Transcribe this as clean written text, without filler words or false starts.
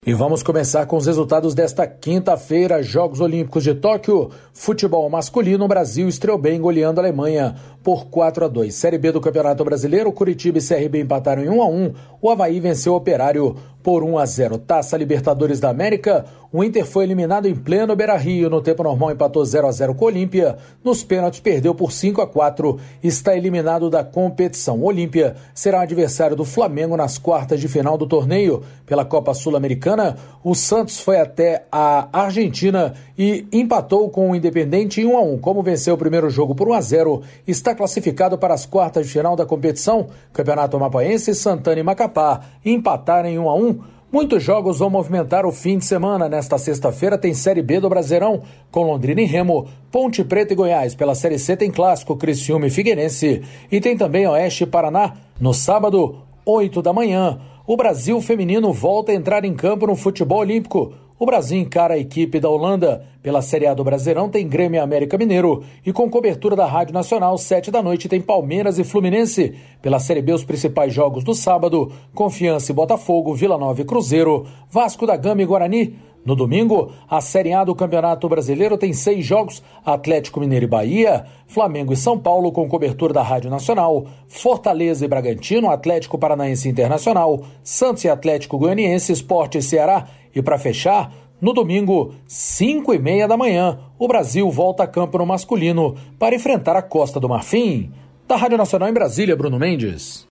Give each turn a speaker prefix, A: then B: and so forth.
A: E vamos começar com os resultados desta quinta-feira, Jogos Olímpicos de Tóquio. Futebol masculino, o Brasil estreou bem goleando a Alemanha por 4-2. Série B do Campeonato Brasileiro, Curitiba e CRB empataram em 1-1. O Avaí venceu o Operário por 1-0. Taça Libertadores da América, o Inter foi eliminado em pleno Beira-Rio. No tempo normal empatou 0-0 com o Olímpia. Nos pênaltis perdeu por 5-4. Está eliminado da competição. O Olímpia será adversário do Flamengo nas quartas de final do torneio pela Copa Sul-Americana. O Santos foi até a Argentina e empatou com o Independente em 1-1. Como venceu o primeiro jogo por 1-0, está classificado para as quartas de final da competição. Campeonato Amapaense, Santana e Macapá empataram em 1-1. Muitos jogos vão movimentar o fim de semana. Nesta sexta-feira tem Série B do Brasileirão, com Londrina e Remo, Ponte Preta e Goiás. Pela Série C tem Clássico, Criciúma e Figueirense. E tem também Oeste e Paraná. No sábado, 8 da manhã, o Brasil feminino volta a entrar em campo no futebol olímpico. O Brasil encara a equipe da Holanda. Pela Série A do Brasileirão tem Grêmio e América Mineiro. E com cobertura da Rádio Nacional, 7 da noite tem Palmeiras e Fluminense. Pela Série B, os principais jogos do sábado: Confiança e Botafogo, Vila Nova e Cruzeiro, Vasco da Gama e Guarani. No domingo, a Série A do Campeonato Brasileiro tem 6 jogos: Atlético Mineiro e Bahia, Flamengo e São Paulo, com cobertura da Rádio Nacional, Fortaleza e Bragantino, Atlético Paranaense e Internacional, Santos e Atlético Goianiense, Sport e Ceará. E para fechar, no domingo, 5h30 da manhã, o Brasil volta a campo no masculino para enfrentar a Costa do Marfim. Da Rádio Nacional em Brasília, Bruno Mendes.